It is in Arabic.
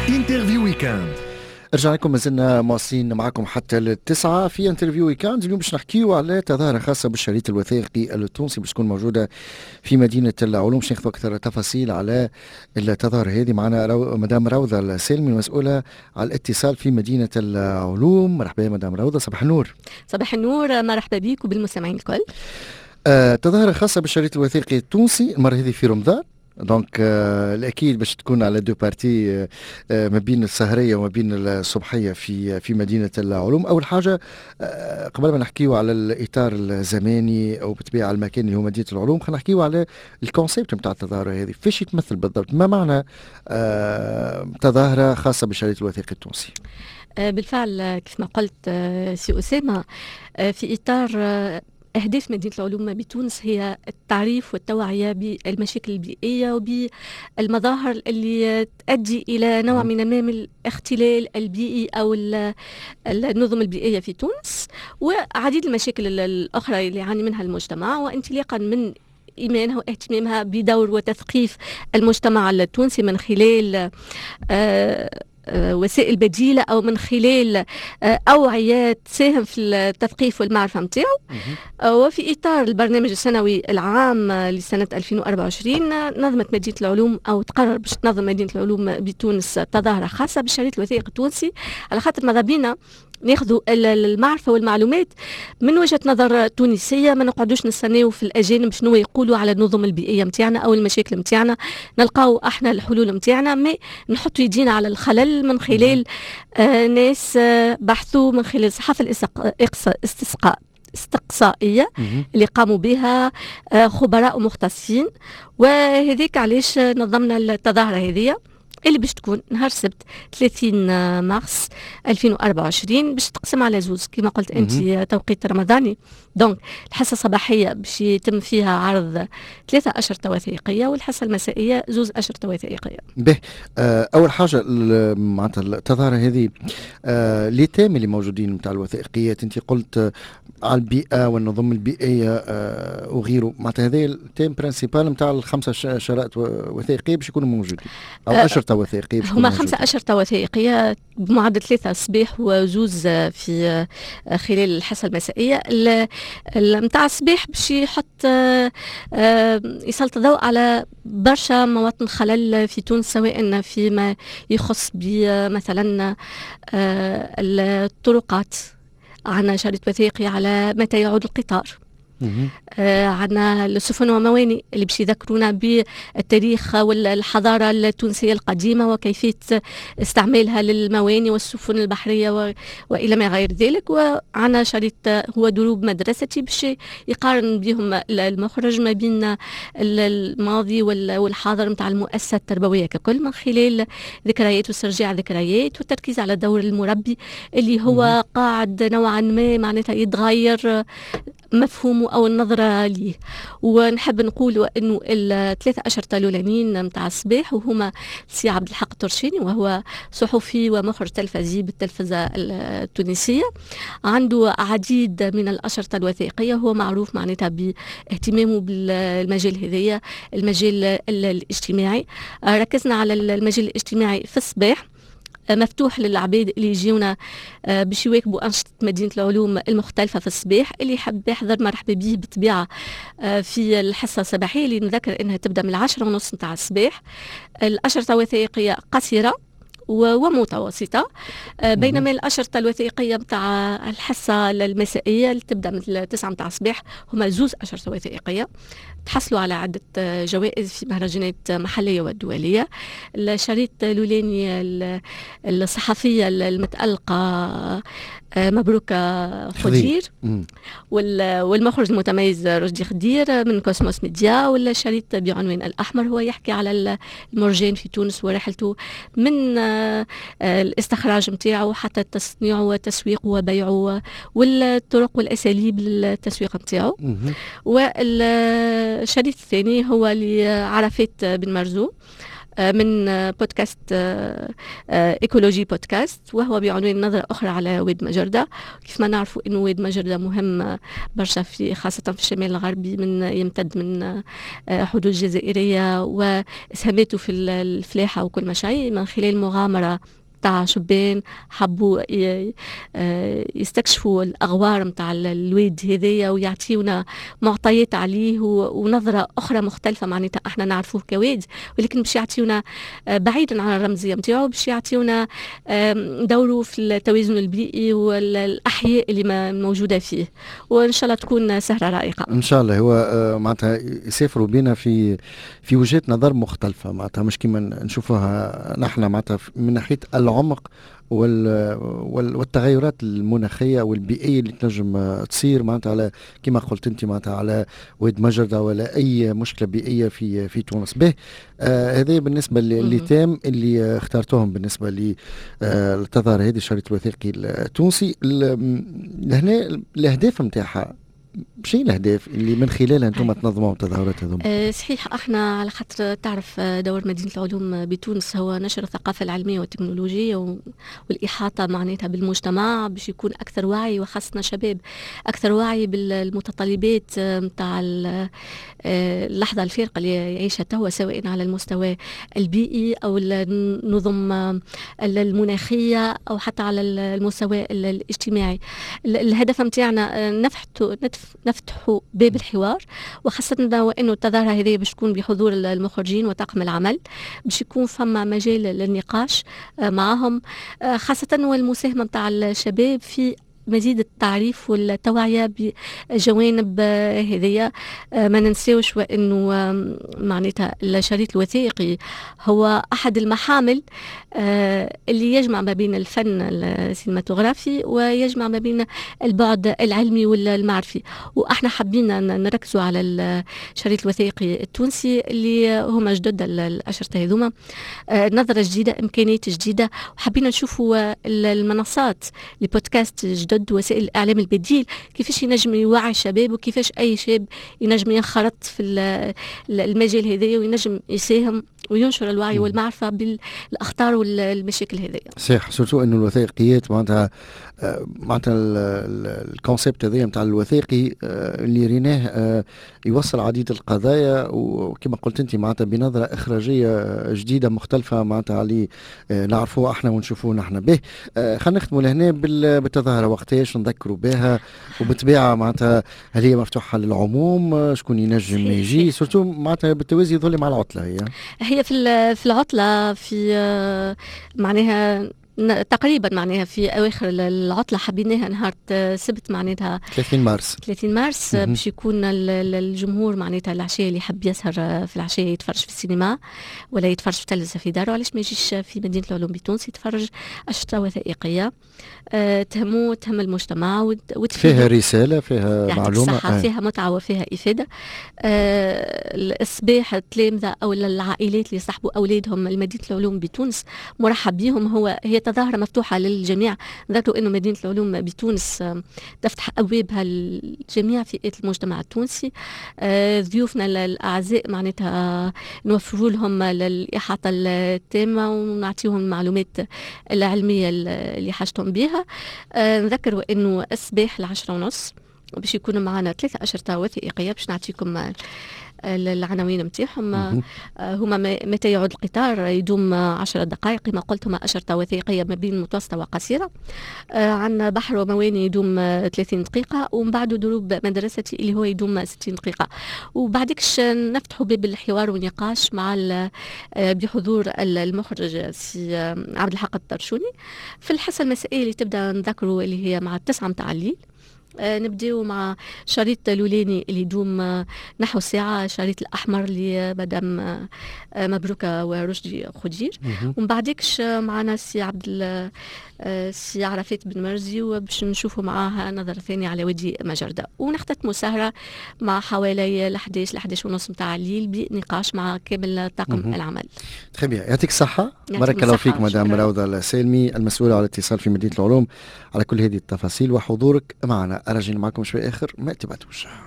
انترفيو ويكاند. رجع لكم مازلنا مواصلين معكم حتى التسعة في انترفيو ويكاند. اليوم باش نحكيو على تظاهرة خاصة بالشريط الوثائقي التونسي باش تكون موجودة في مدينة العلوم. باش ناخذ أكثر تفاصيل على التظاهرة هذه. معنا مدام روضة السالمي المسؤولة على الاتصال في مدينة العلوم. مرحبا مدام روضة، صباح النور. صباح النور، مرحبا بك وبالمستمعين الكل. تظاهرة خاصة بالشريط الوثائقي التونسي، المرة هذه في رمضان. دونك الأكيد باش تكون على دو بارتي ما بين السهرية وما بين الصبحية في مدينة العلوم. أول حاجة قبل ما نحكيو على الإطار الزماني أو بطبيعة المكان اللي هو مدينة العلوم، خلينا نحكيو على الكونسيبت نتاع التظاهرة هذه. فاش يتمثل بالضبط؟ ما معنى تظاهرة خاصة بالشريط الوثائقي التونسي؟ بالفعل كيف ما قلت سي أسامة، في إطار أهداف مدينة العلوم بتونس هي التعريف والتوعية بالمشاكل البيئية وبالمظاهر اللي تؤدي إلى نوع من أنواع الاختلال البيئي أو النظم البيئية في تونس، وعديد المشاكل الأخرى اللي يعاني منها المجتمع، وانطلاقا من إيمانها واهتمامها بدور وتثقيف المجتمع التونسي من خلال وسائل بديلة أو من خلال أوعية تساهم في التثقيف والمعرفة متاعه. وفي إطار البرنامج السنوي العام لسنة 2024 نظمت مدينة العلوم أو تقرر باش تنظم مدينة العلوم بتونس تظاهرة خاصة بالشريط الوثائقي التونسي، على خاطر ماذا بينا ناخذوا المعرفة والمعلومات من وجهة نظر تونسية، ما نقعدوش نستناو في الأجانب شنو يقولوا على النظم البيئية متاعنا أو المشاكل متاعنا، نلقاو احنا الحلول متاعنا، ما نحط يدينا على الخلل من خلال ناس بحثوا من خلال صحافة استقصائية اللي قاموا بها خبراء مختصين. وهذيك علاش نظمنا التظاهرة هذه اللي باش تكون نهار السبت 30 مارس 2024 باش تقسم على زوز كما قلت انت توقيت رمضاني. دونك الحصه الصباحيه باش يتم فيها عرض 3 أشرطة وثائقيه، والحصه المسائيه 2 أشرطة وثائقيه. به اول حاجه معناتها التظاهره هذه لي تيم اللي موجودين نتاع الوثائقيات، انت قلت على البيئه والنظم البيئيه وغيره، معناتها هذا التيم برينسيبال نتاع الخمسه شرائط وثائقيه باش يكونوا موجودين او أشرطة وثائقية. هما 5 أشرطة وثائقية بمعدل 3 الصباح و2 في خلال الحصة المسائية. متاع الصباح باش يحط يسلط الضوء على برشا مواطن خلل في تونس، سواء فيما يخص بمثلا الطرقات، عنا شريط وثائقي على متى يعود القطار، عنا السفن وموانئ اللي باش يذكرونا بالتاريخ والحضارة التونسية القديمة وكيفية استعمالها للموانئ والسفن البحرية وإلى ما غير ذلك. وعنا شريط هو دروب مدرستي باش يقارن بهم المخرج ما بين الماضي والحاضر متاع المؤسسة التربوية ككل، من خلال ذكريات واسترجاع ذكريات والتركيز على دور المربي اللي هو قاعد نوعا ما معناتها يتغير مفهومه أو النظرة ليه. ونحب نقول أنه ال3 أشرطة الأولانيين متاع الصباح وهما سي عبد الحق الترشيني، وهو صحفي ومخرج تلفزي بالتلفزة التونسية، عنده عديد من الأشرطة الوثائقية، هو معروف معناتها باهتمامه بالمجال هذايا المجال الاجتماعي. ركزنا على المجال الاجتماعي في الصباح، مفتوح للعباد اللي يجيونا باش يواكبوا أنشطة مدينة العلوم المختلفة في الصباح. اللي يحب يحضر مرحبا به بالطبيعة في الحصة الصباحية اللي نذكر إنها تبدأ من 10:30 متاع الصباح. الأشرطة وثائقية قصيرة ومتوسطة، بينما الأشرطة الوثائقية متاع الحصة المسائية اللي تبدأ من 9 متاع الصباح هما 2 أشرطة وثائقية تحصلوا على عدة جوائز في مهرجانات محلية ودولية. الشريط الأولاني الصحفية المتألقة مبروكة خدير، والمخرج المتميز رشدي خدير من كوسموس ميديا. والشريط بعنوان الأحمر هو يحكي على المرجان في تونس ورحلته من الاستخراج متاعه حتى تصنيعه وتسويقه وبيعه والطرق والأساليب للتسويق متاعه. والشريط الثاني هو لعرفات بن مرزوق، من بودكاست إيكولوجي بودكاست، وهو بعنوان نظرة أخرى على واد مجردة. كيف ما نعرفوا أنه واد مجردة مهم برشا خاصة في الشمال الغربي، يمتد من حدود الجزائرية، وإسهاماته في الفلاحة وكل ما شيء من خلال مغامرة تاع شبان حبوا يستكشفوا الأغوار متاع الواد هذايا ويعطيونا معطيات عليه ونظرة أخرى مختلفة. معناتها احنا نعرفوه كواد، ولكن باش يعطيونا بعيدا عن الرمزية متاعو، باش يعطيونا دوره في التوازن البيئي والأحياء اللي موجودة فيه. وإن شاء الله تكون سهرة رائقة ان شاء الله. هو معناتها يسافروا بينا في وجهات نظر مختلفة، معناتها مش كيما نشوفوها نحن، معناتها من ناحية العمق والتغيرات المناخيه والبيئيه اللي تنجم تصير معناتها على كما قلت انت معناتها على واد مجردة ولا اي مشكله بيئيه في تونس. به هذا بالنسبه للتام اللي اخترتوهم بالنسبه للتظاهره هذه الشريط الوثائقي التونسي. لهنا الاهداف نتاعها شيء، الاهداف اللي من خلالها انتم تنظموا التظاهرات هذوما؟ صحيح، احنا على خاطر تعرف دور مدينه العلوم بتونس هو نشر الثقافه العلميه والتكنولوجيه والاحاطه معناتها بالمجتمع باش يكون اكثر وعي، وخاصه شباب اكثر وعي بالمتطلبات نتاع اللحظه الفارقه اللي يعيشها توا، سواء على المستوى البيئي او النظم المناخيه او حتى على المستوى الاجتماعي. الهدف نتاعنا نفتحوا باب الحوار، وخاصة وأنه التظاهرة هذه باش تكون بحضور المخرجين وطاقم العمل، باش يكون فما مجال للنقاش معهم، خاصة والمساهمة متاع الشباب في مزيد التعريف والتوعية بجوانب هذية. ما ننساوش وأنه معناتها الشريط الوثائقي هو أحد المحامل اللي يجمع ما بين الفن السينماتوغرافي ويجمع ما بين البعد العلمي والمعرفي، وإحنا حابين نركزوا على الشريط الوثائقي التونسي اللي هما جدد الأشرطة هذوما، نظرة جديدة، إمكانيات جديدة، وحابين نشوفوا المنصات لبودكاست جدد، وسائل الإعلام البديل كيفاش ينجم يوعي الشباب، وكيفاش أي شاب ينجم ينخرط في المجال هذا وينجم يساهم وينشر الوعي والمعرفة بالأخطار والمشاكل هذه. صحيح، سورتو أنه الوثائقيات معناتها الكونسيبت هذا نتاع الوثائقي اللي ريناه يوصل عديد القضايا، وكما قلت انت معناتها بنظره اخراجيه جديده مختلفه معناتها اللي نعرفوه احنا ونشوفوه نحن. به خلينا نختموا لهنا بالتظاهره، وقتاش نذكروا بها، وبالطبيعه معناتها هل هي مفتوحه للعموم، شكون ينجم يجي، سورتو معناتها بالتوازي يظل مع العطله. هي في العطله في معناها تقريبا معناها في اواخر العطله، حبيناها نهار سبت معناتها 30 مارس باش يكون الجمهور معناتها العشيه اللي يحب يسهر في العشيه يتفرج في السينما ولا يتفرج في تلفزه في داره، علاش ما يجيش في مدينه العلوم بتونس يتفرج أشرطة وثائقية تهم المجتمع فيها رساله، فيها معلومه، فيها متعه وفيها افاده. الصباح التلامذه او العائلات اللي يصاحبوا اولادهم لمدينه العلوم بتونس مرحب بهم. هي تظاهرة مفتوحة للجميع. ذكروا أنه مدينة العلوم بتونس تفتح أبوابها لجميع فئات المجتمع التونسي. ضيوفنا الأعزاء معناتها نوفروا لهم الإحاطة التامة ونعطيهم المعلومات العلمية اللي حاجتهم بها. نذكروا أنه الصباح 10:30 باش يكونوا معنا 3 أشرطة وثائقية باش نعطيكم العناوين متاعهم. هما متى يعود القطار، يدوم 10 دقائق كما قلت، هما أشرطة وثائقية ما بين متوسطة وقصيرة. عندنا بحر ومواني يدوم 30 دقيقة، ومن بعد دروب مدرستي اللي هو يدوم 60 دقيقة. وبعدكش نفتحوا باب الحوار والنقاش مع بحضور المخرج سي عبد الحق الطرشوني في الحصة المسائية اللي تبدأ نذكروا اللي هي مع 9 متاع الليل. نبداو مع شريط لولاني اللي يدوم نحو ساعة، شريط الأحمر اللي مدام مبروكة ورشدي خدير. ومن بعدكش معنا سي عرفات بن مرزي، وباش نشوفوا معاها نظرة ثانية على وادي مجردة. ونختتموا سهرة مع حوالي 11 ونص متاع الليل بنقاش مع كامل طاقم العمل. تخي يعطيك الصحة، بارك الله فيك مدام روضة السالمي المسؤولة على الاتصال في مدينة العلوم على كل هذه التفاصيل وحضورك معنا. أرجع معكم شوي آخر ما تبعتوش.